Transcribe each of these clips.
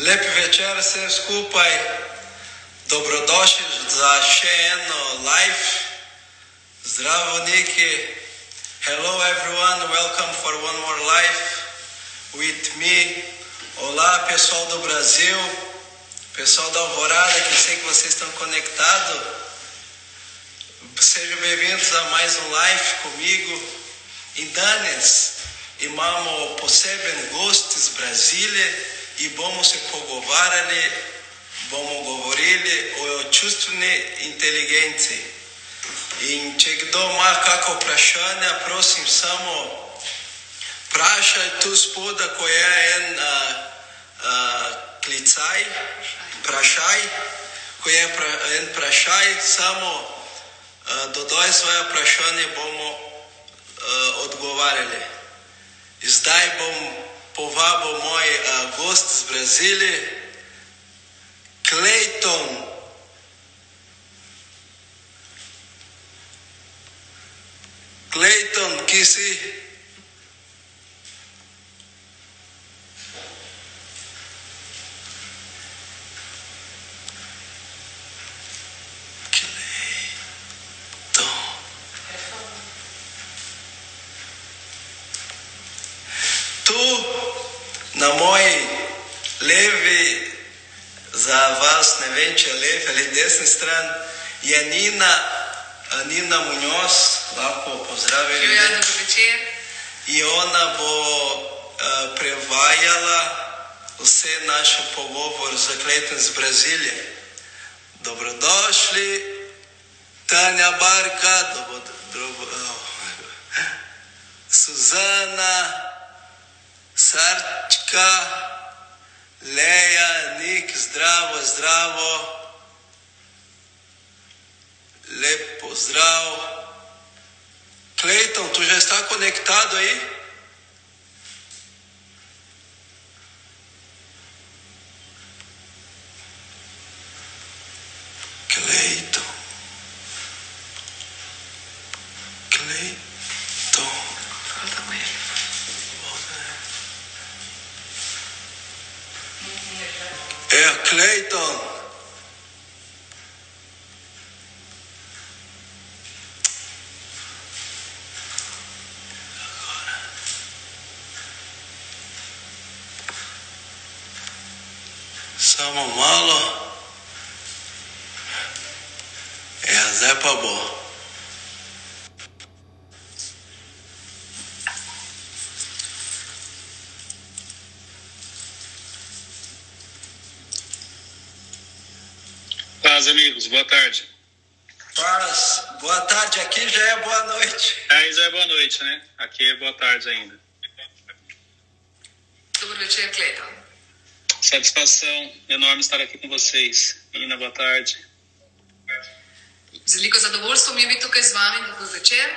Lep večer vsem skupaj, dobrodošli za še eno live. Zdravo Niki. Hello everyone, welcome for one more live with me. Olá pessoal do Brasil, pessoal da Alvorada, que eu sei que vocês estão conectados. Sejam bem-vindos a mais um live comigo. I danes imamo poseben gost iz Brazilije i bomo se pogovarjali, bomo govorili o čustveni inteligenciji. In če kdo ima kako vprašanje, prosim samo vprašaj tu spoda, ko je en klicaj, vprašaj, ko je en vprašaj, samo dodaj svoje vprašanje, bomo odgovarjali. Zdaj bom povabil moj gost iz Brazilije, Cleiton. Cleiton, kje si? Na moji levi, za vas ne vem, če je levi ali desni stran, je Nina Munoz, lahko pozdravili. Dobro večer. In ona bo prevajala vse naše pogovor za Cleiton iz Brazilije. Dobrodošli, Tanja Barka, Suzana, Sarčka, Leja, Nik, zdravo, zdravo. Lep pozdrav. Cleiton, tu já está conectado aí? Cleiton. Falta com ele. É, Cleiton. Samo malo. Zdaj pa bo. Paz, amigos, boa tarde. Paz, boa tarde. Aqui já é boa noite. Aí já é boa noite, né? Aqui é boa tarde ainda. Dobro večer, Cleiton. Satisfação enorme estar aqui com vocês. Nina, boa tarde. Z veliko zadovoljstvo mi je biti tukaj z vami. Dobro večer.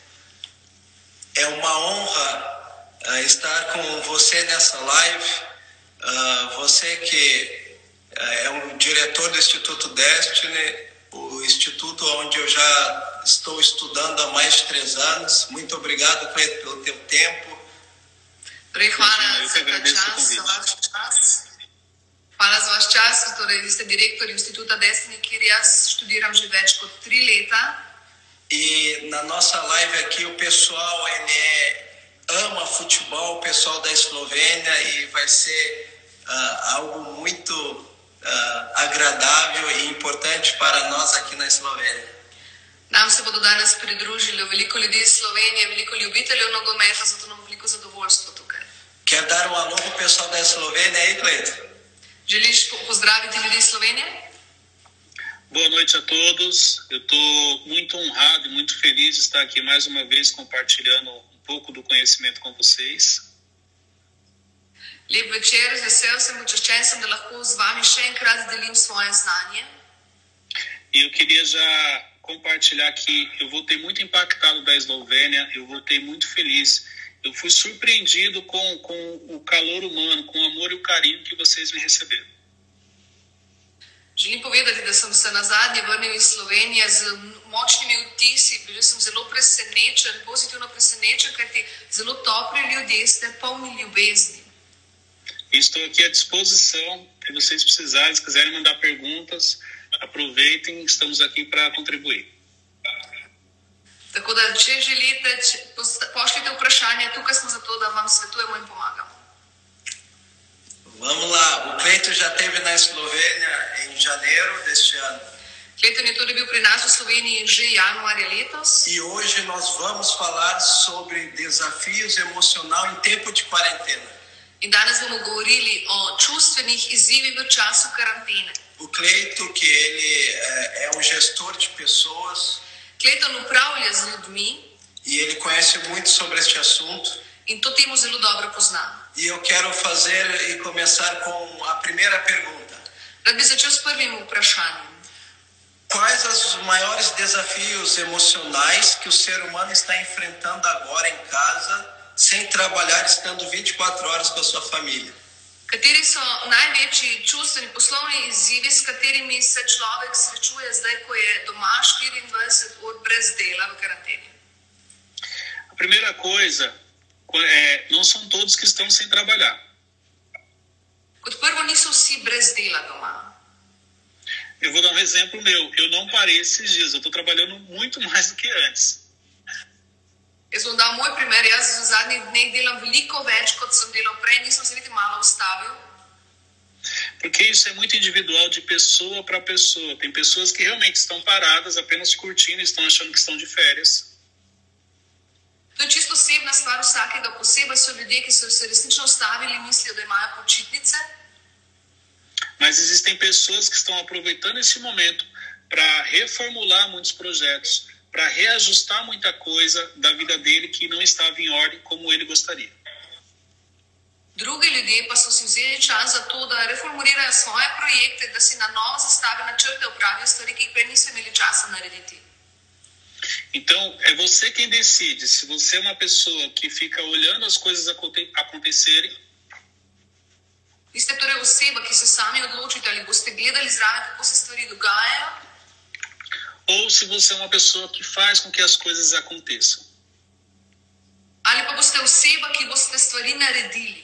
É uma honra estar com você nessa live. Você que é um diretor do Instituto Destiny, o instituto onde eu já estou estudando há mais de 3 anos. Muito obrigado, Cleiton, pelo teu tempo. Torej, hvala za ta čas, za vaš čas. Hvala za vaš čas. Torej, vi ste direktor Instituta Destiny, kjer jaz študiram že več kot 3 leta. E na nossa live aqui o pessoal ama futebol, o pessoal da Eslovênia, e vai ser algo muito agradável e importante para nós aqui na Eslovênia. Nam se bodo danes pridružili veliko ljudi iz Slovenije, veliko ljubiteljev nogometa, zato nam veliko zadovoljstvo tukaj. Quer dar um alô pro pessoal da Eslovênia aí, Cleiton? Želiš pozdraviti ljudi iz Slovenije? Boa noite a todos. Eu estou muito honrado e muito feliz de estar aqui mais uma vez compartilhando um pouco do conhecimento com vocês. Lep večer, vesel sem, počaščen sem, da lahko z vami še enkrat delim svoje znanje. E eu queria já compartilhar que eu voltei muito impactado da Eslovênia, eu voltei muito feliz. Eu fui surpreendido com o calor humano, com o amor e o carinho que vocês me receberam. Želim povedati, da sem se nazadnje vrnil iz Slovenije z močnimi vtisi. Bil sem zelo presenečen, pozitivno presenečen, kajti zelo topli ljudje ste, polni ljubezni. Estou aqui à disposição Se vocês precisarem, se quiserem mandar perguntas, aproveitem, estamos aqui para contribuir. Tako da, če želite, pošljite vprašanje, tukaj smo zato, da vam svetujemo in pomagamo. Vamos lá, o Cleiton já esteve na Eslovênia em janeiro deste ano. Cleiton je torej bil pri nas v Sloveniji že januarja letos. E hoje nós vamos falar sobre desafios emocionais em tempo de quarentena. In danes bomo govorili o čustvenih izzivih v času karantene. O Cleiton, que ele é um gestor de pessoas. Cleiton upravlja z ljudmi. E ele conhece muito sobre este assunto. In to temo zelo dobro pozna. E eu quero fazer e começar com a primeira pergunta. Rad bi začel s prvim vprašanjem. Quais os maiores desafios emocionais que o ser humano está enfrentando agora em casa, sem trabalhar, estando 24 horas com a sua família? Kateri so največji čustveni poslovni izzivi, s katerimi se človek srečuje zdaj, ko je doma 24 ur brez dela v karanteni? A primeira coisa não são todos que estão sem trabalhar. Kot prvo, niso vsi brez dela doma. Eu vou dar um exemplo meu. Eu não parei esses dias. Eu estou trabalhando muito mais do que antes. Jaz bom dal moj primer. Jaz v zadnjih dneh delam veliko več, kot sem delal prej. Nisem se niti malo ustavil. Porque isso é muito individual, de pessoa para pessoa. Tem pessoas que realmente estão paradas, apenas curtindo, estão achando que estão de férias. To je čisto osebna stvar vsakega posebej. So ljudje, ki so se resnično ustavili in mislijo, da imajo počitnice. Mas existem pessoas que estão aproveitando esse momento para reformular muitos projetos, para reajustar muita coisa da vida dele que não estava em ordem como ele gostaria. Drugi ljudje pa so si vzeli čas za to, da reformulirajo svoje projekte, da si na novo zastavijo načrte, opravijo stvari, ki jih prej niso imeli časa narediti. Então, é você quem decide. Se você é uma pessoa que fica olhando as coisas acontecerem, Vi ste torej oseba, ki se sami odločite, ali boste gledali zraven, kako se stvari dogajajo, ou se você é uma pessoa que faz com que as coisas aconteçam. ali pa boste oseba, ki boste stvari naredili.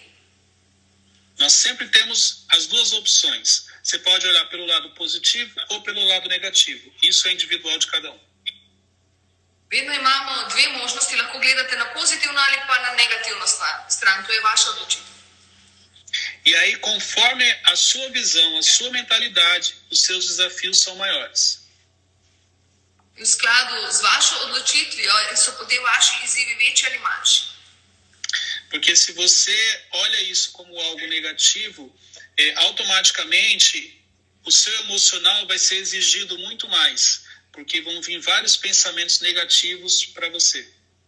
Nós sempre temos as duas opções. Você pode olhar pelo lado positivo ou pelo lado negativo. Isso é individual de cada um. Vedno imamo dve možnosti, lahko gledate na pozitivno ali pa na negativno stran. To je vaša odločitev. E aí, conforme a sua visão, a sua mentalidade, os seus desafios são maiores. In v skladu z vašo odločitvijo so potem vaši izzivi večji ali manjši. Porque se você olha isso como algo negativo, automaticamente o seu emocional vai ser exigido muito mais, porque vão vir vários pensamentos negativos para você.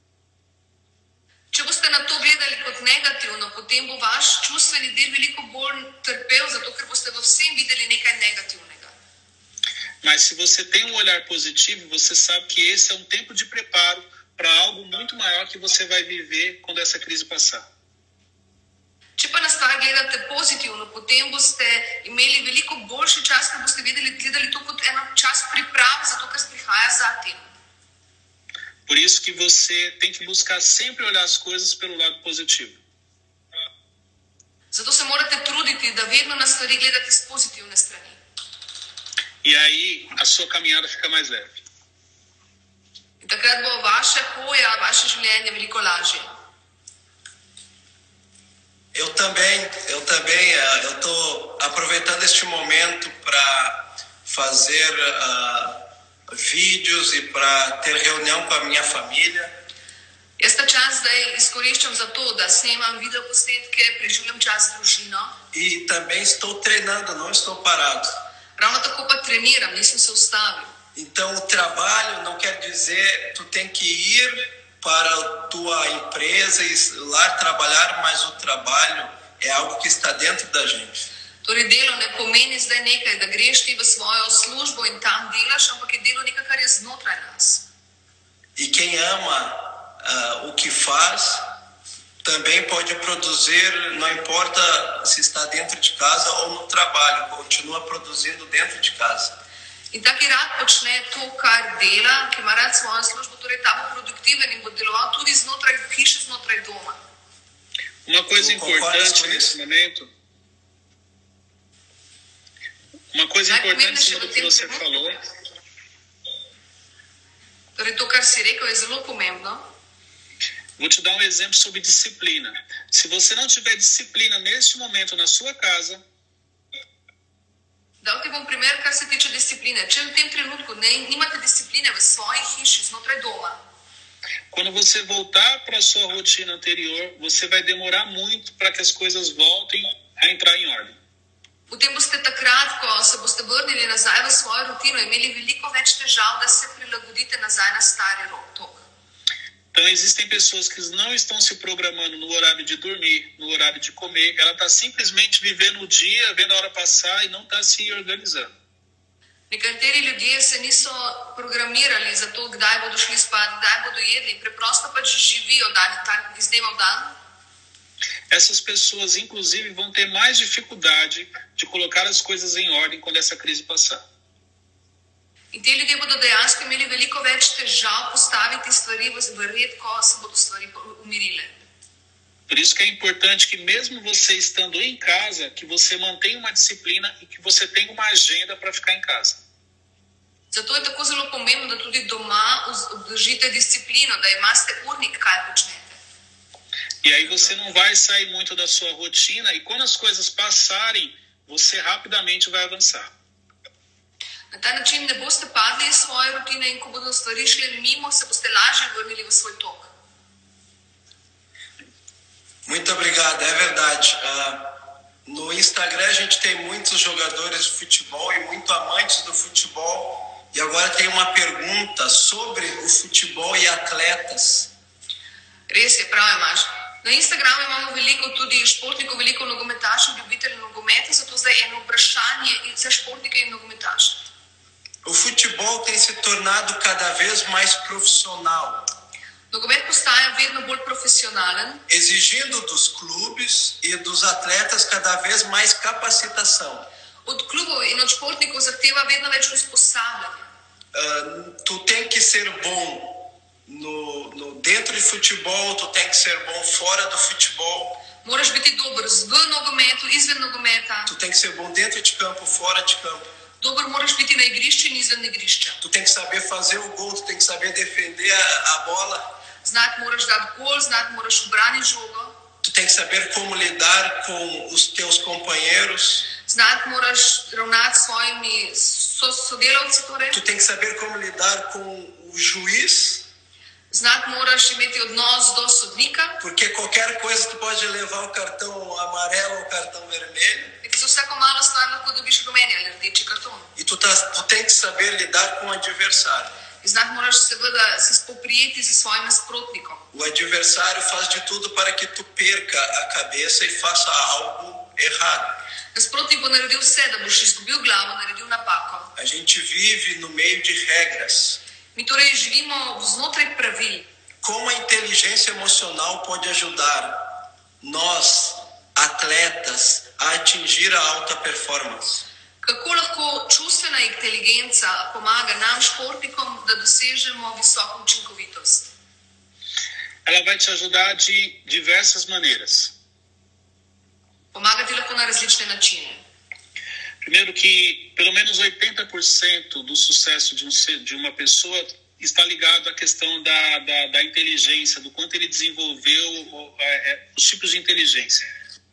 Če boste na to gledali kot negativno, potem bo vaš čustveni del veliko bolj trpel, zato ker boste v vsem videli nekaj negativnega. Mas se você tem um olhar positivo, você sabe que esse é um tempo de preparo para algo muito maior que você vai viver quando essa crise passar. Če pa na stvar gledate pozitivno, potem boste imeli veliko boljši čas, ker boste gledali to kot eno čas priprave, zato ker prihaja za tem. Por isso que você tem que buscar sempre olhar as coisas pelo lado positivo. Zato se morate truditi, da vedno na stvari gledate s pozitivne strani. E aí a sua caminhada fica mais leve. In takrat bo vaša hoja, vaše življenje veliko lažje. Eu também, eu estou aproveitando este momento para fazer vídeos e para ter reunião com a minha família. Jaz ta čas zdaj izkoriščam za to, da snemam videoposnetke, preživljam čas z družino. E também estou treinando, não estou parado. Ravno tako pa treniram, nisem se ustavil. Então o trabalho não quer dizer tu tem que ir para a tua empresa e lá trabalhar, mas o trabalho é algo que está dentro da gente. Torej delo ne pomeni zdaj nekaj, da greš ti v svojo službo in tam delaš, ampak je delo nekaj, kar je znotraj nas. E quem ama o que faz também pode produzir, não importa se está dentro de casa ou no trabalho, continua produzindo dentro de casa. In ta, ki rad počne to, kar dela, ki ima rad svojo službo, torej ta bo produktiven in bo deloval tudi znotraj hiše, znotraj doma. Uma coisa importante nesse momento, coisa importante sobre o que você falou. Torej, to, kar si rekel, je zelo pomembno. Vou te dar um exemplo sobre disciplina. Se você não tiver disciplina neste momento na sua casa, Dal ti bom primer, kar se tiče discipline. Če v tem trenutku nimate discipline v svoji hiši, znotraj doma, quando você voltar para a sua rotina anterior, você vai demorar muito para que as coisas voltem a entrar em ordem. potem boste takrat, ko se boste vrnili nazaj v svojo rutino, imeli veliko več težav, da se prilagodite nazaj na stari tok. Então, existem pessoas que não estão se programando no horário de dormir, no horário de comer. Ela está simplesmente vivendo o dia, vendo a hora passar e não está se organizando. Nekateri ljudje se niso programirali za to, kdaj bodo šli spat, kdaj bodo jedli. Preprosto pač živijo iz dneva v dan. Essas pessoas, inclusive, vão ter mais dificuldade de colocar as coisas em ordem quando essa crise passar. In te ljudje bodo dejansko imeli veliko več težav postaviti stvari v red, ko se bodo stvari umirile. Por isso que é importante que mesmo você estando em casa, que você mantenha uma disciplina e que você tenha uma agenda para ficar em casa. Zato je tako zelo pomembno, da tudi doma obdržite disciplino, da imate urnik, kaj počnete. E aí você não vai sair muito da sua rotina e quando as coisas passarem, você rapidamente vai avançar. Na ta način ne boste padli iz svoje rutine in ko bodo stvari šle mimo, se boste lažje vrnili v svoj tok. Muito obrigado, é verdade. No Instagram a gente tem muitos jogadores de futebol e muito amantes do futebol. E agora tem uma pergunta sobre o futebol e atletas. Res je, prav imaš. Na Instagramu imamo veliko tudi športnikov, veliko nogometašev, ljubiteljev nogometa, zato zdaj eno vprašanje za športnike in nogometaše. O futebol tem se tornado cada vez mais profissional. Nogomet postaja vedno bolj profissionalen, exigindo dos clubes e dos atletas cada vez mais capacitação. Od klubov in od športnikov zahteva vedno več usposabljanja. Tu tem que ser bom dentro de futebol, tu tem que ser bom fora do futebol. Moraš biti dober v nogometu, izven nogometa. Tu tem que ser bom dentro de campo, fora de campo. Dober moraš biti na igrišču in izven igrišča. Tu tem que saber fazer o gol, tu tem que saber defender a bola. Znati moraš dati gol, znati moraš ubraniti žogo. Tu tem que saber como lidar com os teus companheiros. Znati moraš ravnati s svojimi sodelavci. Torej. Tu tem que saber como lidar com o juiz. Znati moraš imeti odnos do sodnika. Porque qualquer coisa tu pode levar o cartão amarelo ou o cartão vermelho. Za vsako malo stvar lahko dobiš rumeni ali rdeči karton. E tu tem que saber lidar com o adversário. Znati moraš seveda se spoprijeti s svojim nasprotnikom. O adversário faz de tudo para que tu perca a cabeça e faça algo errado. Nasprotnik bo naredil vse, da boš izgubil glavo, naredil napako. A gente vive no meio de regras. Mi torej živimo znotraj pravil. Como a inteligência emocional pode ajudar nós, atletas, a atingir a alta performance? Kako lahko čustvena inteligenca pomaga nam, športnikom, da dosežemo visoko učinkovitost? Ela vai te ajudar de diversas maneiras. Pomaga ti lahko na različne načine. Primeiro que pelo menos 80% do sucesso de uma pessoa está ligado à questão da inteligência, do quanto ele desenvolveu os tipos de inteligência.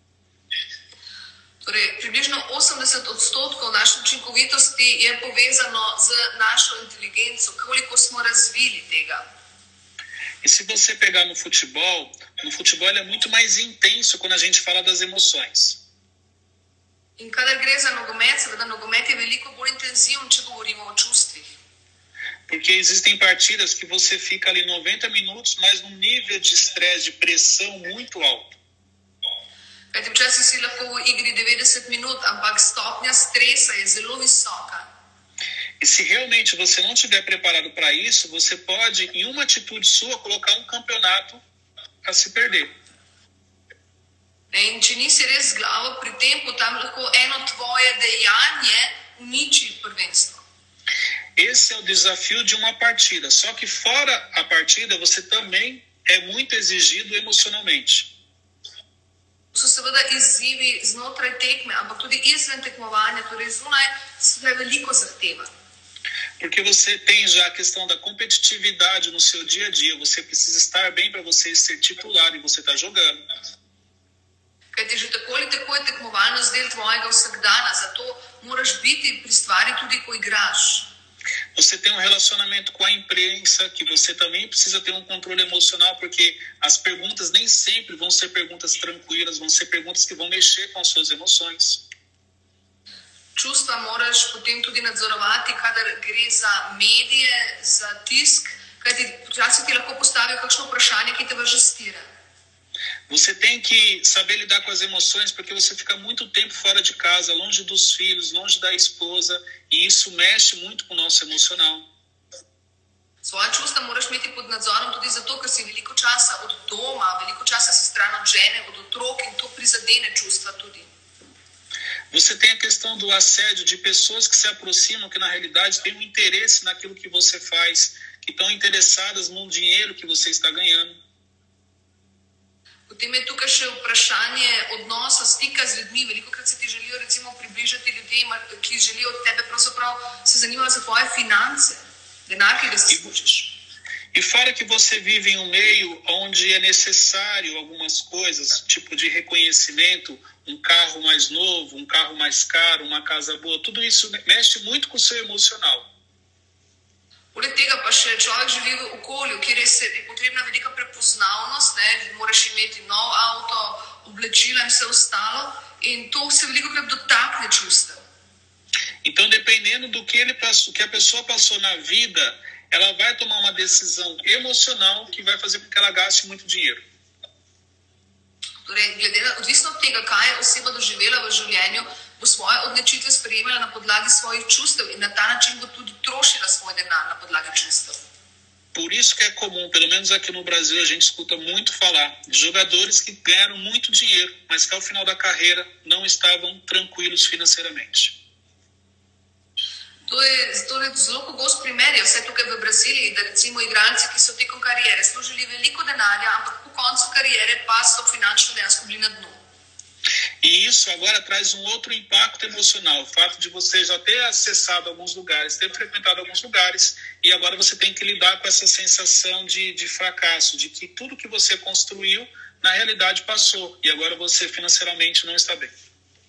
Torej, približno 80% naše učinkovitosti je povezano z našo inteligenco, koliko smo razvili tega. E se você pegar no futebol ele é muito mais intenso quando a gente fala das emoções. In kadar gre za nogomet, seveda nogomet je veliko bolj intenziven, če govorimo o čustvih. Porque existem partidas que você fica ali 90 minutos, mas num nível de estresse, de pressão muito alto. Kajti včasih si lahko v igri 90 minut, ampak stopnja stresa je zelo visoka. E se realmente você não estiver preparado para isso, você pode, em uma atitude sua, colocar um campeonato a se perder. In če nisi res z glavo pri tem, potem lahko eno tvoje dejanje uniči prvenstvo. Esse é o desafio de uma partida. Só que fora a partida, você também é muito exigido emocionalmente. so seveda izzivi znotraj tekme, ampak tudi izven tekmovanja, torej zunaj, se veliko zahteva. Porque você tem já a questão da competitividade no seu dia a dia. Você precisa estar bem para você ser titular e você está jogando. Kajti že tako ali tako je tekmovalnost del tvojega vsakdana, zato moraš biti pri stvari tudi, ko igraš. Você tem um relacionamento com a imprensa, que você também precisa ter um controle emocional, porque as perguntas nem sempre vão ser perguntas tranquilas, vão ser perguntas que vão mexer com as suas emoções. Čustva moraš potem tudi nadzorovati, kadar gre za medije, za tisk, kajti včasih ti lahko postavijo kakšno vprašanje, ki te razžastira. Você tem que saber lidar com as emoções, porque você fica muito tempo fora de casa, longe dos filhos, longe da esposa, e isso mexe muito com o nosso emocional. Svoja čustva moraš imeti pod nadzorom tudi zato, ker si veliko časa od doma, veliko časa si stran od žene, od otrok in to prizadene čustva tudi. Você tem a questão do assédio de pessoas que se aproximam, que na realidade têm um interesse naquilo que você faz, que estão interessadas no dinheiro que você está ganhando. Potem je tukaj še vprašanje odnosa, stika z ljudmi. Velikokrat se ti želijo recimo približati ljudem, ki želijo od tebe pravzaprav se zanimajo za tvoje finance, denar, ki ga zaslužiš. E fora que você vive em um meio onde é necessário algumas coisas, tipo de reconhecimento, um carro mais novo, um carro mais caro, uma casa boa, tudo isso mexe muito com o seu emocional. Poleg tega pa še človek živi v okolju, kjer je potrebna velika prepoznavnost, ne, moraš imeti nov avto, oblačila in vse ostalo, in to se velikokrat dotakne čustev. Então, dependendo do que a pessoa passou na vida, ela vai tomar uma decisão emocional que vai fazer com que ela gaste muito dinheiro. Torej, odvisno od tega, kaj je oseba doživela v življenju, bo svoje odločitve sprejemala na podlagi svojih čustev in na ta način bo tudi trošila svoj denar na podlagi čustev. Por isso que é comum, pelo menos aqui no Brasil, a gente escuta muito falar de jogadores que ganharam muito dinheiro, mas que ao final da carreira não estavam tranquilos financeiramente. To je torej zelo pogost primer, je vse tukaj v Braziliji, da recimo igralci, ki so tekom karijere služili veliko denarja, ampak po koncu karijere pa so finančno dejansko bili na dnu. E isso agora traz um outro impacto emocional, o fato de você já ter acessado alguns lugares, ter frequentado alguns lugares, e agora você tem que lidar com essa sensação de fracasso, de que tudo que você construiu, na realidade passou, e agora você financeiramente não está bem.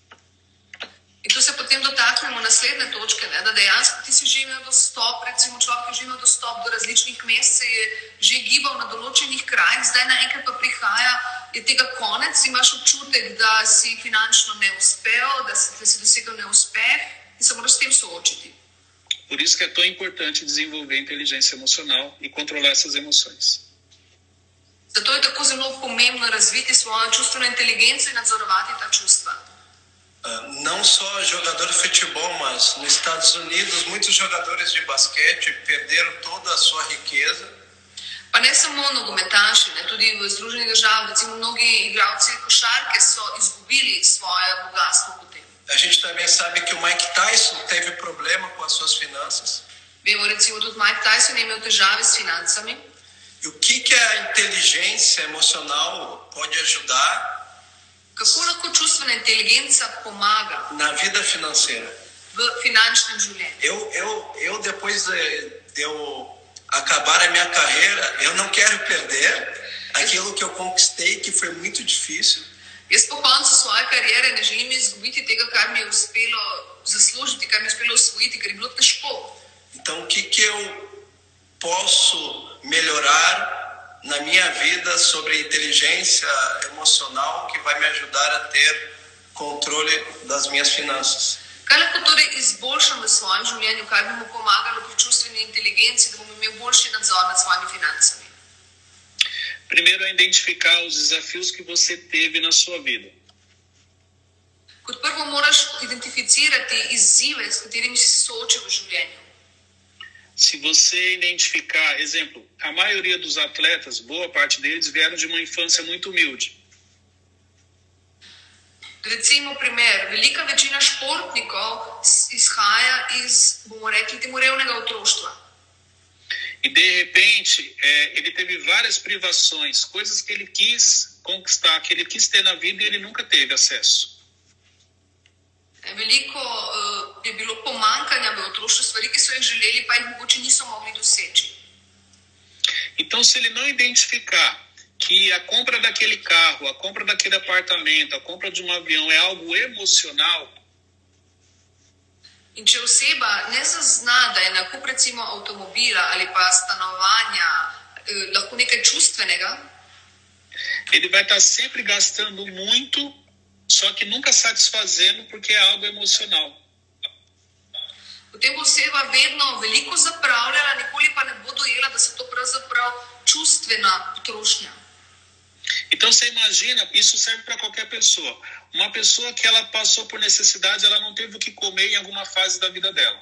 In tu se potem dotaknemo naslednje točke, ne, da dejansko ti si že imel dostop, recimo človek, ki je že imel dostop do različnih mest, se je že gibal na določenih krajih, zdaj naenkrat pa prihaja, je tega konec, imaš občutek, da si finančno ne uspel, da si dosegel neuspeh in se moraš s tem soočiti. Por isso que é tão importante desenvolver inteligência emocional e controlar essas emoções. Zato je tako zelo pomembno razviti svojo čustveno inteligenco in nadzorovati ta čustva. Não só jogador de futebol, mas nos Estados Unidos, muitos jogadores de basquete perderam toda a sua riqueza. Pa ne samo nogometaši, ne, tudi v Združenih državah, recimo mnogi igralci košarke so izgubili svoje bogatstvo potem. A gente também sabe que o Mike Tyson teve problema com as suas finanças. Vemo recimo tudi Mike Tyson je imel težave s financami. E o que a inteligência emocional pode ajudar? Kako lahko čustvena inteligenca pomaga na vida financeira? V finančnem življenju. Eu depois de eu acabar a minha carreira, eu não quero perder aquilo que eu conquistei, que foi muito difícil. Jaz po koncu svoje kariere ne želim izgubiti tega, kar mi je uspelo zaslužiti, kar mi je uspelo osvojiti, ker je bilo težko. Então, o que eu posso melhorar na minha vida sobre inteligência emocional que vai me ajudar a ter controle das minhas finanças? Kaj lahko torej izboljšam v svojem življenju, kaj bi mu pomagalo pri čustveni inteligenci, da bom imel boljši nadzor nad svojimi financami? Primeiro é identificar os desafios que você teve na sua vida. Kot prvo moraš identificirati izzive, s katerimi si se soočil v življenju. Se você identificar, exemplo, a maioria dos atletas, boa parte deles, vieram de uma infância muito humilde. Recimo primer, velika večina športnikov izhaja iz, bomo rekli, temu revnega otroštva. E de repente, ele teve várias privações, coisas que ele quis conquistar, que ele quis ter na vida e ele nunca teve acesso. Veliko je bilo pomankanja v otroštvu, stvari, ki so jih želeli, pa jih mogoče niso mogli doseči. Então, se ele não identificar que a compra daquele carro, a compra daquele apartamento, a compra de um avião é algo emocional, In če oseba ne zazna, da je nakup recimo avtomobila ali pa stanovanja lahko nekaj čustvenega, ele vai estar sempre gastando muito, só que nunca satisfazendo porque é algo emocional. potem bo oseba vedno veliko zapravljala, nikoli pa ne bo dojela, da se to pravzaprav čustvena potrošnja. Então você imagina, isso serve para qualquer pessoa. Uma pessoa que ela passou por necessidade, ela não teve o que comer em alguma fase da vida dela.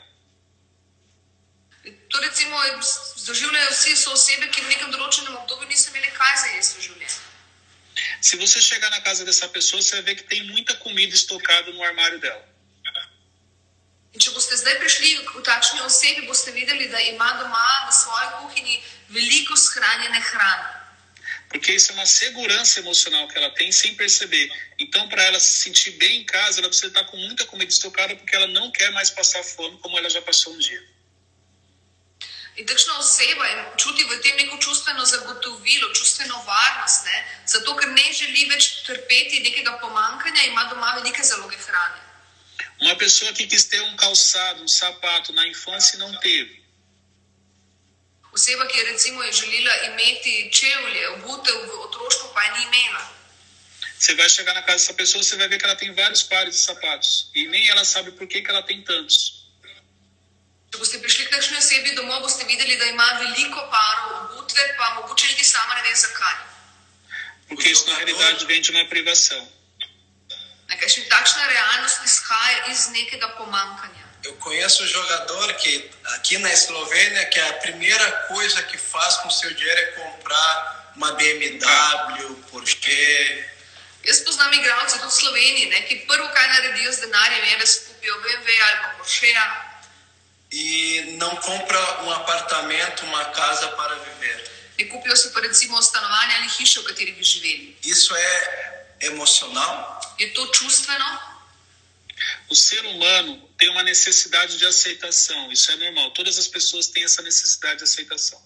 To recimo doživljajo vsi so osebe, ki v nekem določenem obdobju niso imeli kaj za jesti v življenju. Se você chegar na casa dessa pessoa, você vai ver que tem muita comida estocada no armário dela. In če boste zdaj prišli v takšni osebi, boste videli, da ima doma v svoji kuhinji veliko shranjene hrane. Porque isso é uma segurança emocional que ela tem sem perceber. Então, para ela se sentir bem em casa, ela precisa estar com muita comida estocada porque ela não quer mais passar fome como ela já passou um dia. In takšna oseba čuti v tem neko čustveno zagotovilo, čustveno varnost, ne? Zato ker ne želi več trpeti nekega pomankanja, ima doma velike zaloge hrane. Uma pessoa que quis ter um calçado, um sapato na infância e não teve. Oseba, ki je recimo želela imeti čevlje, obutev v otroštvu, pa je ni imela. Você vai chegar na casa dessa pessoa, você vai ver que ela tem vários pares de sapatos. E nem ela sabe por que ela tem tantos. Če boste prišli k takšni osebi domov, boste videli, da ima veliko parov obutve, pa mogoče niti sama ne ve zakaj. Porque isso na realidade vem de uma privação. Takšna realnost izhaja iz nekega pomankanja. Eu conheço um jogador que aqui na Eslovênia que a primeira coisa que faz com seu dinheiro é comprar uma BMW, Porsche. Jaz poznam igralce tudi v Sloveniji, ne, ki prvo, kaj naredijo z denarjem, je, da si kupijo BMW ali pa Porscheja. E não compra um apartamento, uma casa para viver. Ne kupijo si pa recimo stanovanje ali hišo, v kateri bi živeli. Isso é emocional? Je to čustveno? O ser humano tem uma necessidade de aceitação, isso é normal. Todas as pessoas têm essa necessidade de aceitação.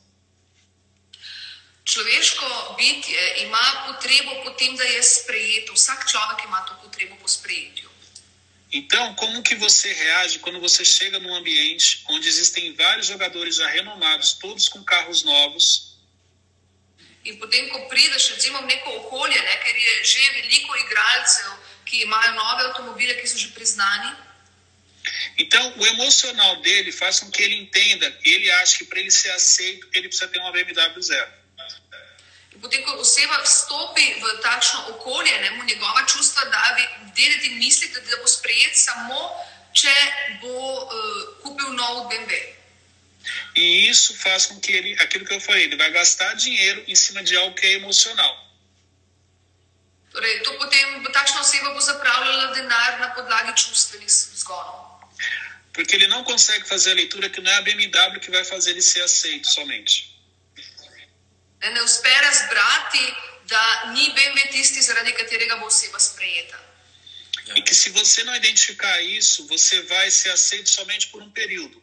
Človeško bitje ima potrebo po tem, da je sprejeto. Vsak človek ima to potrebo po sprejetju. Então, como que você reage quando você chega num ambiente onde existem vários jogadores já renomados, todos com carros novos? In potem, ko prideš recimo v neko okolje, ne, ker je že veliko igralcev, ki imajo nove avtomobile, ki so že priznani. Então, o emocional dele faz com que ele entenda, ele acha que para ele ser aceito, ele precisa ter uma BMW zero. In potem, ko oseba vstopi v takšno okolje, ne, mu njegova čustva davi vedeti in misliti, da bo sprejet samo, če bo kupil nov BMW. E isso faz com que ele, aquilo que eu falei, ele vai gastar dinheiro em cima de algo que é emocional. Torej, to potem takšna oseba bo zapravljala denar na podlagi čustvenih zgonov. Porque ele não consegue fazer a leitura que não é a BMW que vai fazer ele ser aceito somente. Ne uspe razbrati, da ni BMW tisti, zaradi katerega bo oseba sprejeta. E que se você não identificar isso, você vai ser aceito somente por um período.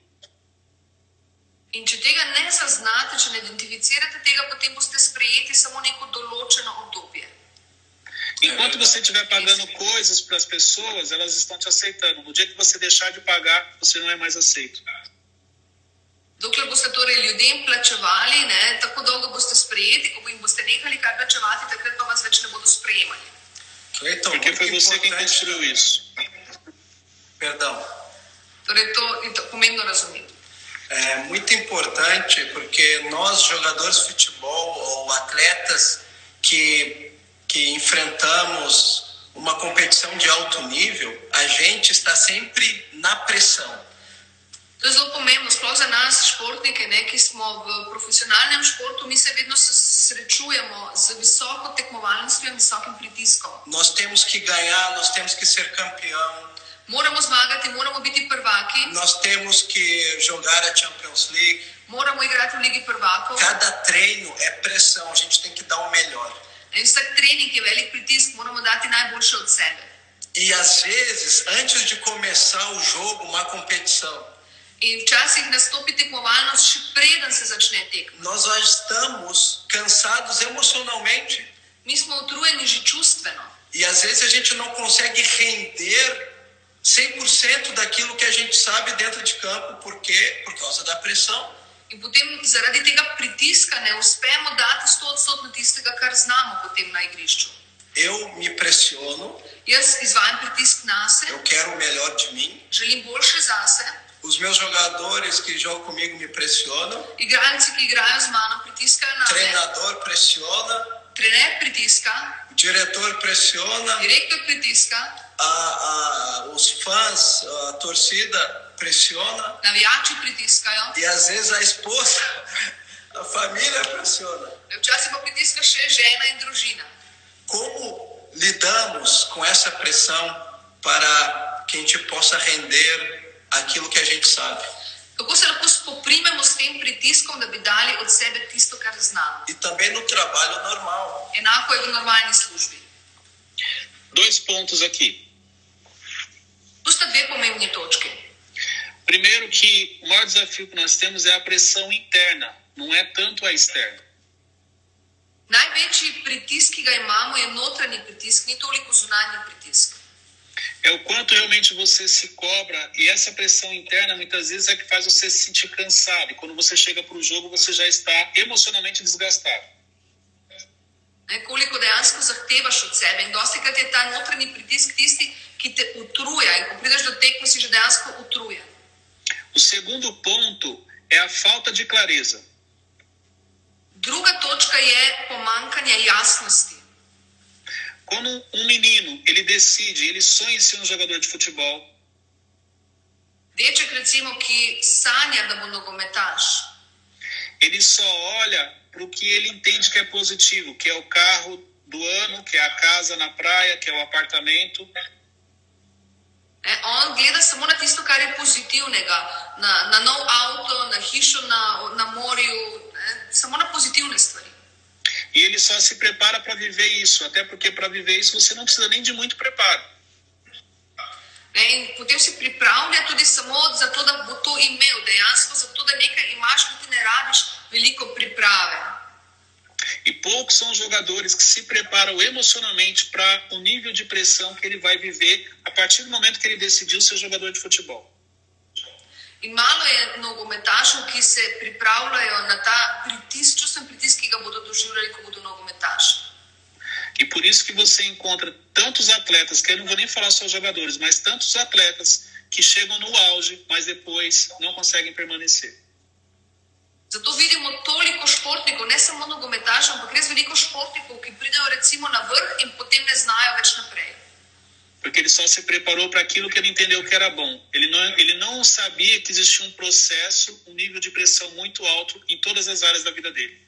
In če tega ne zaznate, če ne identificirate tega, potem boste sprejeti samo neko določeno obdobje. Enquanto você estiver pagando coisas para as pessoas, elas estão te aceitando. No dia que você deixar de pagar, você não é mais aceito. Dokler boste torej ljudem plačevali, ne, tako dolgo boste sprejeti, ko jim boste nehali kaj plačevati, takrat pa vas več ne bodo sprejemali. Cleiton, Porque foi você quem construiu isso. Perdão. Torej, to je pomembno razumeti. É muito importante porque nós, jogadores de futebol ou atletas que enfrentamos uma competição de alto nível, a gente está sempre na pressão. To je zelo pomembno, sploh za nas športnike, ne, ki smo v profesionalnem športu, mi se vedno srečujemo z visoko tekmovalnostjo in visokim pritiskom. Nós temos que ganhar, nós temos que ser campeão. Moramo zmagati, moramo biti prvaki. Nós temos que jogar a Champions League. Moramo igrati v Ligi prvakov. Cada treino é pressão, a gente tem que dar o melhor. In vsak trening je velik pritisk, moramo dati najboljše od sebe. E às vezes, antes de começar o jogo, uma competição, In včasih nastopi tekmovalnost še preden se začne tekma. nós já estamos cansados emocionalmente. Mi smo utrujeni že čustveno. E às vezes a gente não consegue render 100% daquilo que a gente sabe dentro de campo, por causa da pressão. In potem zaradi tega pritiska ne uspemo dati 100% tistega, kar znamo potem na igrišču. Eu me pressiono, Jaz izvajam pritisk nase, eu quero o melhor de mim. želim boljše zase. Os meus jogadores que jogam comigo me pressionam. Igralci, ki igrajo z mano, pritiskajo na me. Treinador pressiona, Trener pritiska, o diretor pressiona, direktor pritiska, os fãs, a torcida pressiona. navijači pritiskajo. E às vezes a esposa, a família pressiona. Včasih pa pritiska še žena in družina. Como lidamos com essa pressão para que a gente possa render aquilo que a gente sabe? Kako se lahko spoprimemo s tem pritiskom, da bi dali od sebe tisto, kar znamo? E também no trabalho normal. Enako je v normalni službi. 2 pontos aqui. Tu sta dve pomembni točki. Primeiro que o maior desafio que nós temos é a pressão interna, não é tanto a externa. Največji pritisk, ki ga imamo, je notranji pritisk, ni toliko zunanji pritisk. É o quanto realmente você se cobra, e essa pressão interna muitas vezes é que faz você se sentir cansado. E quando você chega para o jogo, você já está emocionalmente desgastado. Koliko dejansko zahtevaš od sebe. In dostikrat je ta notranji pritisk tisti, ki te utruja. In ko prideš do tekme, si že dejansko utrujen. O segundo ponto é a falta de clareza. Druga točka je pomankanje jasnosti. Quando um menino, ele decide, ele sonha em ser um jogador de futebol, Deček, recimo, ki sanja, da bo nogometaš, ele só olha para o que ele entende que é positivo, que é o carro do ano, que é a casa na praia, que é o apartamento. on gleda samo na tisto, kar je pozitivnega. Na nov avto, na hišo na morju, samo na pozitivne stvari. E ele só se prepara para viver isso, até porque para viver isso você não precisa nem de muito preparo. In potem si pripravlja tudi samo zato, da bo to imel. Dejansko zato, da nekaj imaš, tudi ne rabiš veliko priprave. E poucos são os jogadores que se preparam emocionalmente para o nível de pressão que ele vai viver a partir do momento que ele decidiu ser jogador de futebol. In malo je nogometašov, ki se pripravljajo na ta pritisk, čusten pritisk, ki ga bodo doživljali, ko bodo nogometaši. E por isso que você encontra tantos atletas, que eu não vou nem falar só jogadores, mas tantos atletas que chegam no auge, mas depois não conseguem permanecer. Zato vidimo toliko športnikov, ne samo nogometašov, ampak res veliko športnikov, ki pridejo recimo na vrh in potem ne znajo več naprej. Porque ele só se preparou para aquilo que ele entendeu que era bom. Ele não sabia que existia um processo, um nível de pressão muito alto em todas as áreas da vida dele.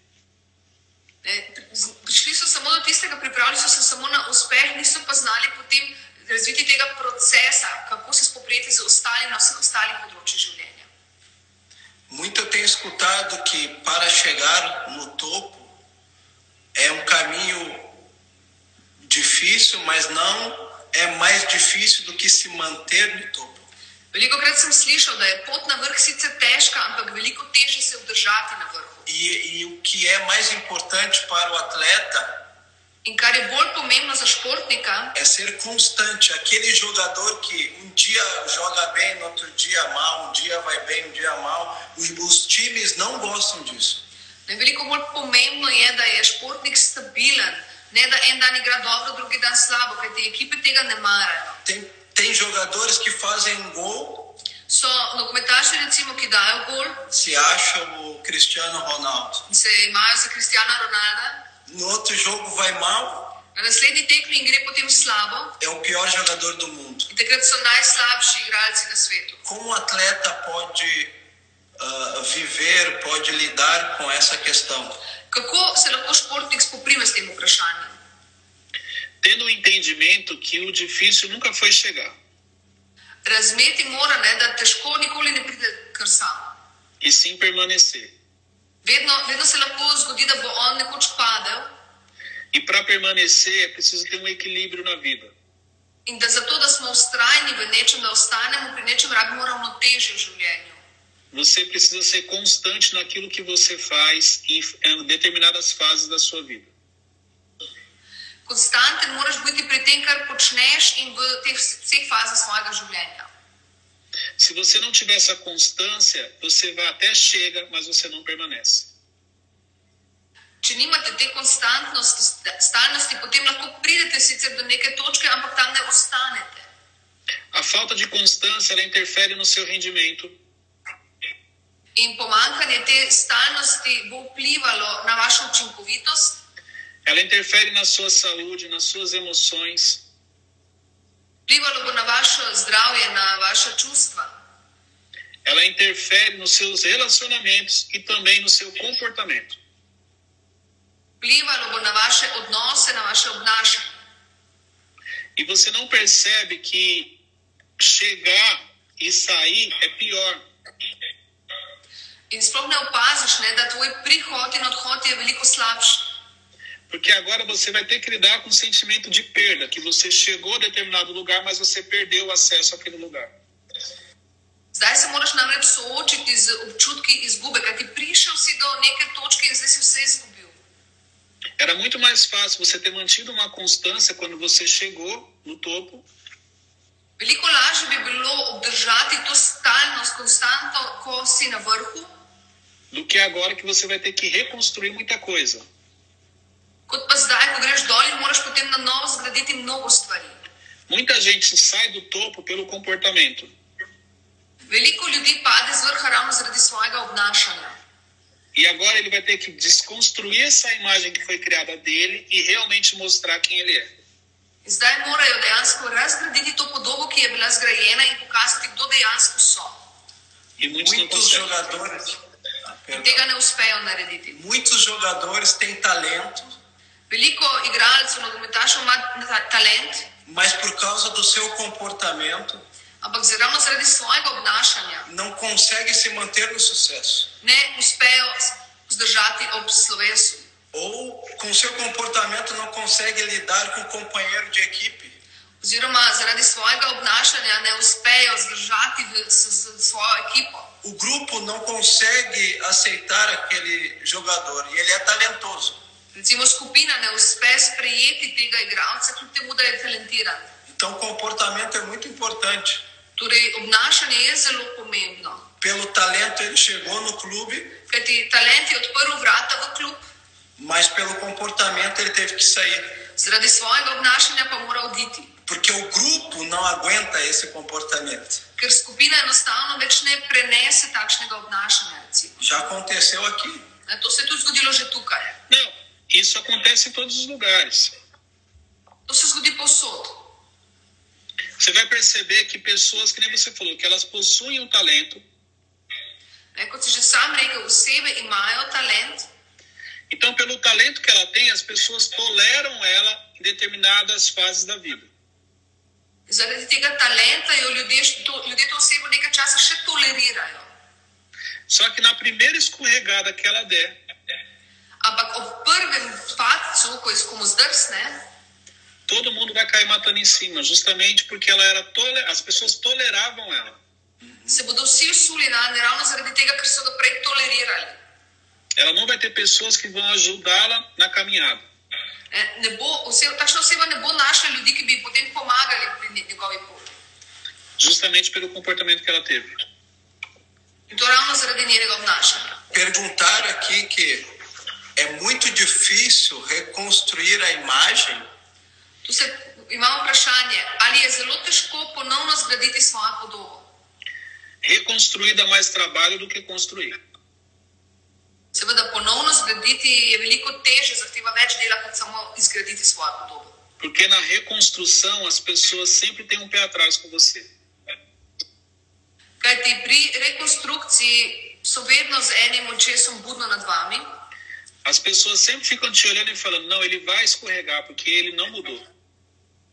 Prišli so samo do tistega, pripravili so se samo na uspeh, niso pa znali potem razviti tega procesa, kako se spoprijeti z ostalim na vseh ostalih področjih življenja. Muito eu tenho escutado que para chegar no topo é um caminho difícil, mas não é mais difícil do que se manter no topo. Velikokrat sem slišal, da je pot na vrh sicer težka, ampak veliko težje se obdržati na vrhu. E o que é mais importante para o atleta In kar je bolj pomembno za športnika, é ser constante. Aquele jogador que um dia joga bem, no outro dia mal, um dia vai bem, um dia mal. Os times não gostam disso. veliko bolj pomembno je, da je športnik stabilen, ne da en dan igra dobro, drugi dan slabo, kajti ekipe tega ne marajo. Tem jogadores que fazem um gol, So nogometaši recimo, ki dajo gol se acham o Cristiano Ronaldo. in se imajo za Cristiana Ronalda, No outro jogo vai mal, na naslednji tekmi in gre potem slabo é o pior jogador do mundo. in takrat so najslabši igralci na svetu. Como o atleta pode viver, pode lidar com essa questão? Kako se lahko športnik spoprime s tem vprašanjem? Tendo o entendimento que o difícil nunca foi chegar, Razumeti mora, da težko nikoli ne pride kar samo. e sim permanecer. Vedno se lahko zgodi, da bo on nekoč padel E para permanecer, é preciso ter um equilíbrio na vida. In da zato, da smo ustrajni v nečem, da ostanemo pri nečem, rabimo ravnotežje v življenju. Você precisa ser constante naquilo que você faz em determinadas fases da sua vida. Konstanten moraš biti pri tem, kar počneš in v teh vseh fazah svojega življenja. Se você não tiver essa constância, você vai até chega, mas você não permanece. Če nimate te konstantnosti, stalnosti, potem lahko pridete sicer do neke točke, ampak tam ne ostanete. A falta de constância, ela interfere no seu rendimento. In pomanjkanje te stalnosti bo vplivalo na vašo učinkovitost, Ela interfere na sua saúde, nas suas emoções. vplivalo bo na vaše zdravje, na vaša čustva. Ela interfere nos seus relacionamentos e também no seu comportamento. Vplivalo bo na vaše odnose, na vaše obnašanje. E você não percebe que chegar e sair é pior. In sploh ne opaziš, ne, da tvoj prihod in odhod je veliko slabši. Porque agora você vai ter que lidar com o sentimento de perda, que você chegou a determinado lugar, mas você perdeu o acesso àquele lugar. Zdaj se moraš namreč soočiti z občutki izgube, kajti prišel si do neke točke in zdaj si vse izgubil. Era muito mais fácil você ter mantido uma constância quando você chegou no topo, Veliko lažje bi bilo obdržati to stalnost, konstanto, ko si na vrhu, do que agora que você vai ter que reconstruir muita coisa. kot pa zdaj, ko greš dol in moraš potem na novo zgraditi mnogo stvari. Muita gente sai do topo pelo comportamento. Veliko ljudi pade z vrha ravno zaradi svojega obnašanja. E agora ele vai ter que desconstruir essa imagem que foi criada dele e realmente mostrar quem ele é. In zdaj morajo dejansko razgraditi to podobo, ki je bila zgrajena in pokazati, kdo dejansko so. E muitos não Muitos conseguem. jogadores, In tega ne uspejo narediti. muitos jogadores têm talento, Veliko igralcev, nogometašev ima talent, mas por causa do seu comportamento ampak ravno zaradi svojega obnašanja não consegue se manter no sucesso. ne uspejo vzdržati ob slovesu. Ou com seu comportamento não consegue lidar com o companheiro de equipe. Oziroma zaradi svojega obnašanja ne uspejo zdržati s svojo ekipo. O grupo não consegue aceitar aquele jogador e ele é talentoso. Recimo skupina ne uspe sprejeti tega igralca, kljub temu, da je talentiran. Então o comportamento é muito importante. Torej, obnašanje je zelo pomembno. Pelo talento ele chegou no clube, Kajti talent je odprl vrata v klub, mas pelo comportamento ele teve que sair. zaradi svojega obnašanja pa mora oditi. Porque o grupo não aguenta esse comportamento. Ker skupina enostavno več ne prenese takšnega obnašanja. Recimo. Já aconteceu aqui. To se je tudi zgodilo že tukaj. Não, isso acontece em todos os lugares. To se zgodi povsod. Você vai perceber que pessoas, que nem você falou, que elas possuem um talento, Kot si že sam rekel, osebe imajo talent, então pelo talento que ela tem, as pessoas toleram ela em determinadas fases da vida. zaradi tega talenta jo ljudje to osebo nekaj časa še tolerirajo. Só que na primeira escorregada que ela der, Ampak ob prvem padcu, ko mu zdrsne, todo mundo vai cair matando em cima, justamente porque ela era as pessoas toleravam ela. se bodo vsi usuli nanj ravno zaradi tega, ker so ga prej tolerirali. Ela não vai ter pessoas que vão ajudá-la na caminhada. Takšna oseba ne bo našla ljudi, ki bi ji potem pomagali pri njegovi poti. Justamente pelo comportamento que ela teve. In to ravno zaradi njenega obnašanja. Perguntaram aqui que é muito difícil reconstruir a imagem. Tu imamo vprašanje, ali je zelo težko ponovno zgraditi svojo podobo. Reconstruir dá mais trabalho do que construir. Seveda, ponovno zgraditi je veliko težje, zahteva več dela, kot samo izgraditi svojo podobo. Porque na reconstrução as pessoas sempre têm um pé atrás com você. Kajti pri rekonstrukciji so vedno z enim očesom budno nad vami. As pessoas sempre ficam te olhando e falando, não, ele vai escorregar porque ele não mudou.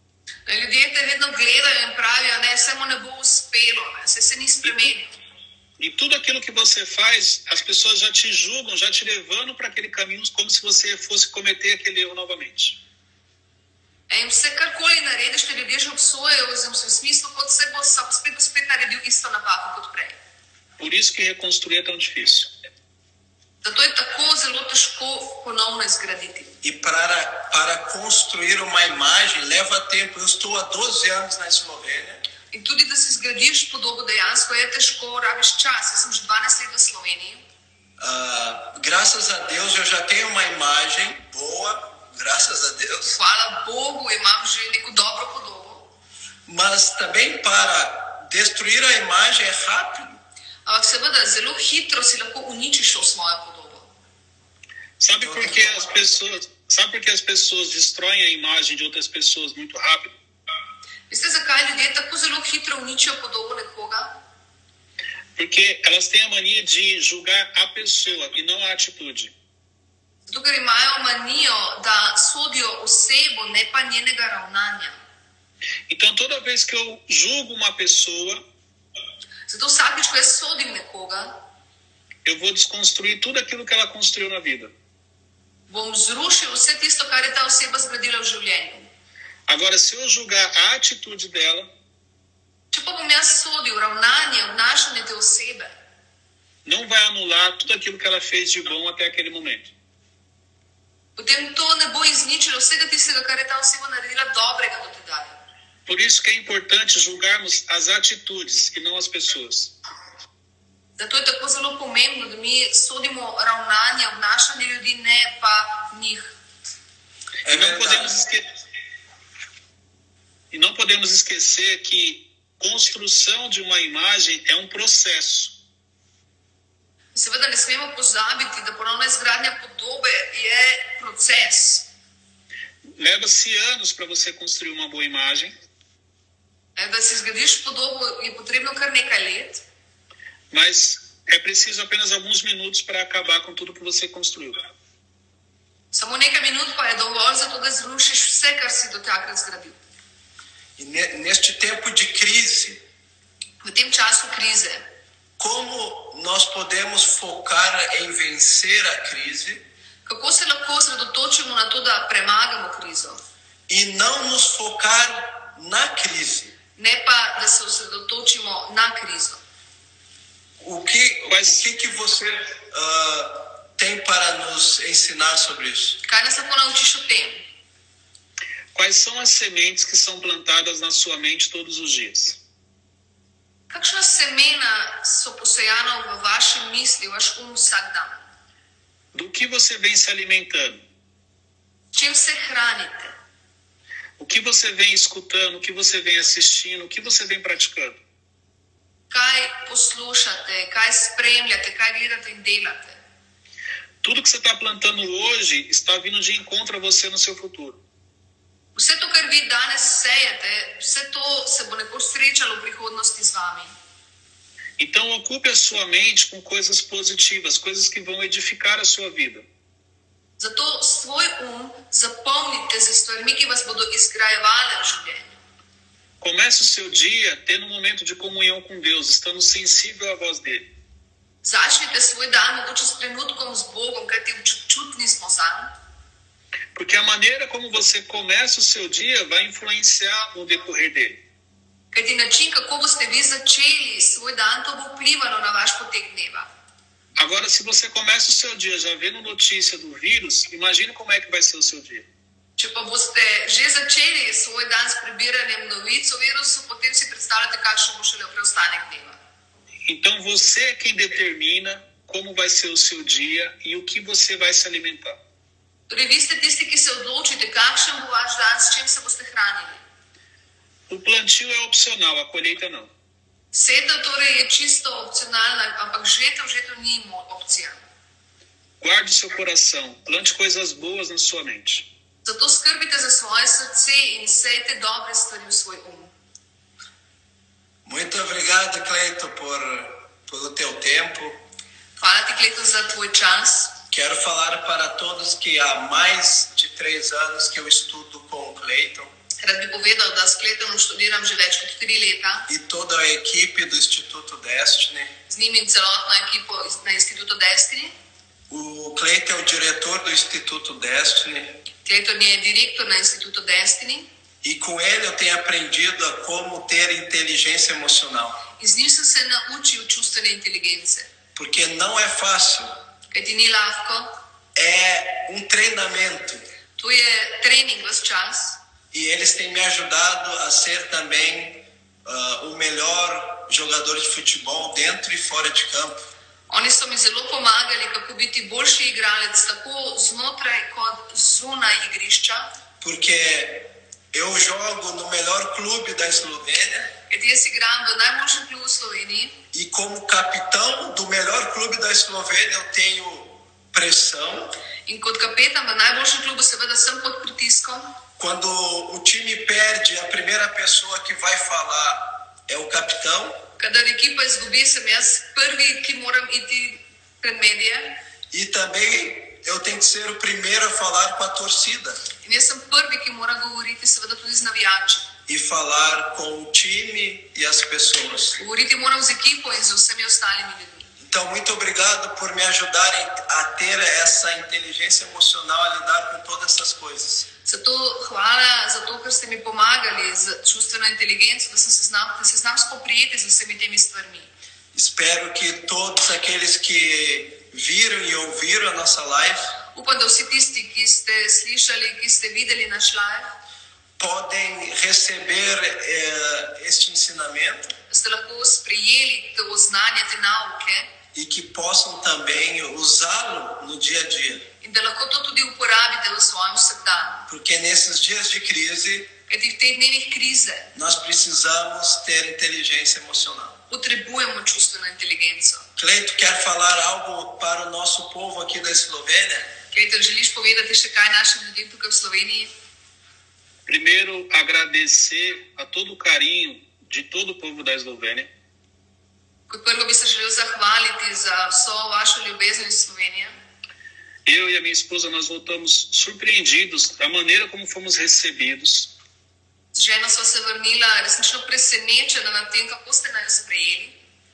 Ljudje te vedno gledajo in pravijo, ne, se mu ne bo uspelo, ne, se ni spremenil. E tudo aquilo que você faz, as pessoas já te julgam, já te levando para aquele caminho, como se você fosse cometer aquele erro novamente. In vse karkoli narediš, te ljudje že obsojajo, v smislu, kot se bo spet naredil isto napako kot prej. Por isso que reconstruir é tão difícil. Zato je tako zelo težko ponovno izgraditi. E para construir uma imagem leva tempo. Eu estou há 12 anos na Eslovênia. In tudi, da si zgradiš podobo, dejansko je težko, rabiš čas. Jaz sem že 12 let v Sloveniji. Graças a Deus eu já tenho uma imagem boa, graças a Deus. Hvala Bogu, imam že neko dobro podobo. Mas também para destruir a imagem é rápido. Ampak seveda, zelo hitro si lahko uničiš to svojo podobo. Sabe por que as pessoas destroem a imagem de outras pessoas muito rápido? Veste, zakaj ljudje tako zelo hitro uničijo podobo nekoga? Porque elas têm a mania de julgar a pessoa e não a atitude. Zato, ker imajo manijo, da sodijo osebo, ne pa njenega ravnanja. Então, toda vez que eu julgo uma pessoa, Zato vsakič, ko jaz sodim nekoga, eu vou desconstruir tudo aquilo que ela construiu na vida. bom zrušil vse tisto, kar je ta oseba zgradila v življenju. Agora, se eu julgar a atitude dela, Če pa bom jaz sodil ravnanje, obnašanje te osebe, não vai anular tudo aquilo que ela fez de bom até aquele momento. potem to ne bo izničilo vsega tistega, kar je ta oseba naredila dobrega do tedaj. Por isso que é importante julgarmos as atitudes e não as pessoas. Zato je tako zelo pomembno, da mi sodimo ravnanje, obnašanje ljudi, ne pa njih. É E não podemos esquecer que construção de uma imagem é um processo. Seveda ne smemo pozabiti, da ponovna izgradnja podobe je proces. Leva-se anos para você construir uma boa imagem, Da si zgradiš podobo, je potrebno kar nekaj let, mas é preciso apenas alguns minutos para acabar com tudo que você construiu. samo nekaj minut pa je dovolj za to, da zrušiš vse, kar si do takrat zgradil. E neste tempo de crise, V tem času krize, como nós podemos focar em vencer a crise kako se lahko osredotočimo na to, da premagamo krizo, e não nos focar na crise? ne pa, da se osredotočimo na krizo. O que você tem para nos ensinar sobre isso? Kaj nas lahko naučiš o tem? Quais são as sementes que são plantadas na sua mente todos os dias? Kakšna semena so posejana v vaši misli, v vaš vsak dan? Do que você vem se alimentando? Čem se hranite? O que você vem escutando? O que você vem assistindo? O que você vem praticando? Kaj poslušate, kaj spremljate, kaj gledate in delate? Tudo que você está plantando hoje está vindo de encontro a você no seu futuro. Vse to, kar vi danes sejete, vse to se bo nekoč srečalo v prihodnosti z vami. Então, ocupe a sua mente com coisas positivas, coisas que vão edificar a sua vida. Zato svoj zapolnite z stvarmi, ki vas bodo izgrajevale v življenju. Comece o seu dia tendo um momento de comunhão com Deus, estando sensível à voz dele. Začnite svoj dan mogoče s trenutkom z Bogom, kajti občutni smo zanj. Porque a maneira como você começa o seu dia vai influenciar no decorrer dele. Kajti način, kako boste vi začeli svoj dan, to bo vplivalo na vaš potek dneva. Agora, se você começa o seu dia já vendo notícia do vírus, imagine como é que vai ser o seu dia. Če pa boste že začeli svoj dan s prebiranjem novic o virusu, potem si predstavljate, kakšen bo šele preostanek dneva. Então, você é quem determina como vai ser o seu dia e o que você vai se alimentar. Torej, vi ste tisti, ki se odločite, kakšen bo vaš dan, s čim se boste hranili. O plantio é opcional, a colheita não. Setev torej je čisto opcionalna, ampak žetev ni opcija. Guarde seu coração, plante coisas boas na sua mente. Zato skrbite za svoje srce in sejte dobre stvari v svoj Muito obrigado, Cleito, pelo teu tempo. Hvala ti, Kleto, za tvoj čas. Quero falar para todos que há mais de 3 anos que eu estudo com o Cleiton. Rad bi povedal, da s Kletenom študiram že več kot 3 leta. E toda a equipe do Instituto Destiny. Z njim in celotno ekipo na Institutu Destiny. O Cleiton é o diretor do Instituto Destiny. Kleton je direktor na Institutu Destiny. E com ele eu tenho aprendido a como ter inteligência emocional. In z njim sem se naučil čustvene inteligence. Porque não é fácil. Kajti ni lahko. É um treinamento. To je trening ves čas. E eles têm me ajudado a ser também o melhor jogador de futebol dentro e fora de campo. Oni so mi zelo pomagali, kako biti boljši igralec, tako znotraj kot zunaj igrišča. Porque eu jogo no melhor clube da Eslovênia. Kajti jaz igram v najboljšem klubu v Sloveniji. E como capitão do melhor clube da Eslovênia eu tenho pressão. In kot kapetan v najboljšem klubu seveda sem pod pritiskom. Quando o time perde, a primeira pessoa que vai falar é o capitão. Kadar ekipa izgubi, sem jaz prvi, ki moram iti pred medije. E também eu tenho que ser o primeiro a falar com a torcida. In jaz sem prvi, ki mora govoriti seveda tudi z navijači. E falar com o time e as pessoas. Govoriti moram z ekipo in z vsemi ostalimi ljudmi. Então, muito obrigado por me ajudarem a ter essa inteligência emocional, a lidar com todas essas coisas. Zato hvala, zato ker ste mi pomagali z čustveno inteligenco, da se znam spoprijeti z vsemi temi stvarmi. Espero que todos aqueles que viram e ouviram a nossa live Upam, da vsi tisti, ki ste slišali, ki ste videli naš live, podem receber este ensinamento da ste lahko sprejeli to znanje, te nauke e que possam também usá-lo no dia a dia. in da lahko to tudi uporabite v svojem vsakdanju. Porque nesses dias de crise, Kajti v teh dnevih krize nós precisamos ter inteligência emocional. potrebujemo čustveno inteligenco. Cleito, quer falar algo para o nosso povo aqui da Eslovênia? Kleton, želiš povedati še kaj našim ljudem tukaj v Sloveniji? Primeiro, agradecer a todo o carinho de todo o povo da Eslovênia. Kot prvo bi se želel zahvaliti za vso vašo ljubezen iz Slovenije. Eu e a minha esposa, nós voltamos surpreendidos da maneira como fomos recebidos. Z ženo sva se vrnila resnično presenečena nad tem, kako ste nas sprejeli.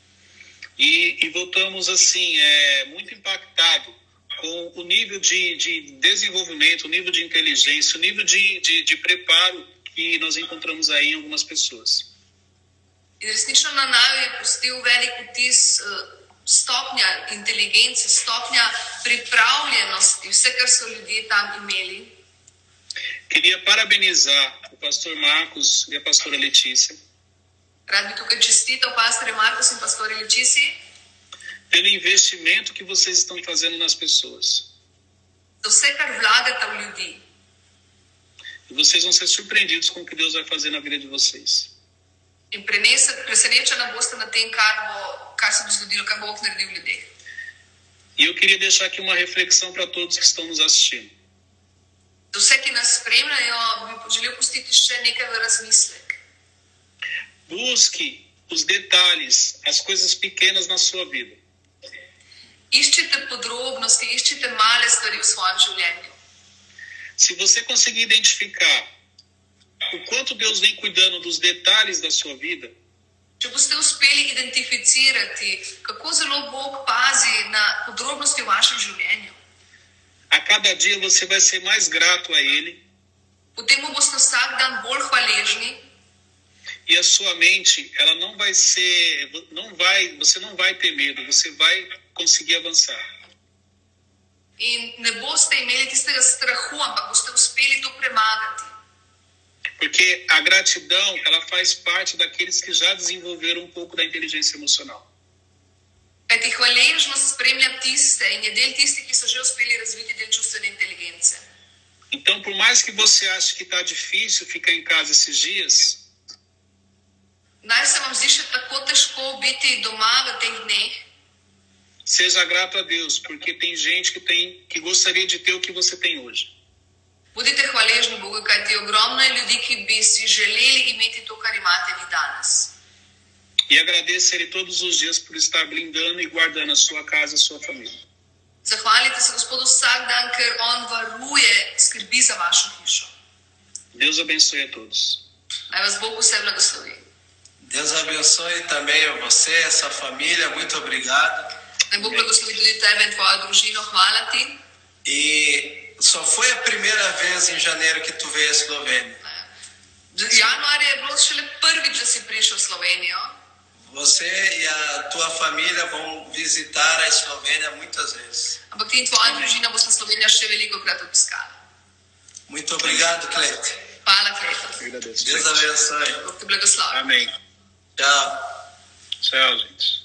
E voltamos assim, muito impactado com o nível de desenvolvimento, o nível de inteligência, o nível de preparo que nós encontramos aí em algumas pessoas. In resnično na naju je pustil velik vtis stopnja inteligence, stopnja pripravljenosti, vse, kar so ljudje tam imeli. Queria parabenizar o pastor Marcos e a pastora Letícia Rad bi tukaj čestital pastorju Markus in pastorju Letici pelo investimento que vocês estão fazendo nas pessoas. za vse, kar vlagata v ljudi. E vocês vão ser surpreendidos com o que Deus vai fazer na vida de vocês. In presenečena boste na tem, kar se bo zgodilo, kar bo Bog naredil v ljudeh. E eu queria deixar aqui uma reflexão para todos que estão nos assistindo. Za vse, ki nas spremljajo, bi želel pustiti še nekaj v razmislek. Busque os detalhes, as coisas pequenas na sua vida. Iščite podrobnosti, iščite male stvari v svojem življenju. Se você conseguir identificar o quanto Deus vem cuidando dos detalhes da sua vida, Če boste uspeli identificirati, kako zelo Bog pazi na podrobnosti v vašem življenju, a cada dia você vai ser mais grato a Ele potem mu boste vsak dan bolj hvaležni e a sua mente, ela não vai ser, você não vai ter medo, você vai conseguir avançar. in ne boste imeli tistega strahu, ampak boste uspeli to premagati. Porque a gratidão, ela faz parte daqueles que já desenvolveram um pouco da inteligência emocional. Kajti hvaležnost spremlja tiste in je del tistih, ki so že uspeli razviti del čustvene inteligence. Então, por mais que você ache que está difícil ficar em casa esses dias, Naj se vam zdi še tako težko biti doma v teh dneh, seja grato a Deus, porque tem gente que gostaria de ter o que você tem hoje. bodite hvaležni Bogu, kajti ogromno je ljudi, ki bi si želeli imeti to, kar imate vi danes. E agradeça Ele todos os dias por estar blindando e guardando a sua casa e a sua família. Zahvalite se Gospodu vsak dan, ker On varuje, skrbi za vašo hišo. Deus abençoe a todos. Naj vas Bog vse blagoslovi. Deus abençoe também você, essa família. Muito obrigado. Naj Bog blagoslovi tudi tebe in tvojo družino. Hvala ti. E só foi a primeira vez em janeiro que tu veio à Eslovênia. Januarja je bilo šele prvič, da si prišel v Slovenijo. Você e a tua família vão visitar a Eslovênia muitas vezes. Ampak ti in tvoja družina bosta Slovenijo še velikokrat obiskala. Muito obrigado, Cleite. Hvala, Kleto. Deus abençoe. Bog te blagoslovi. Amém. Tchau. Tchau, gente.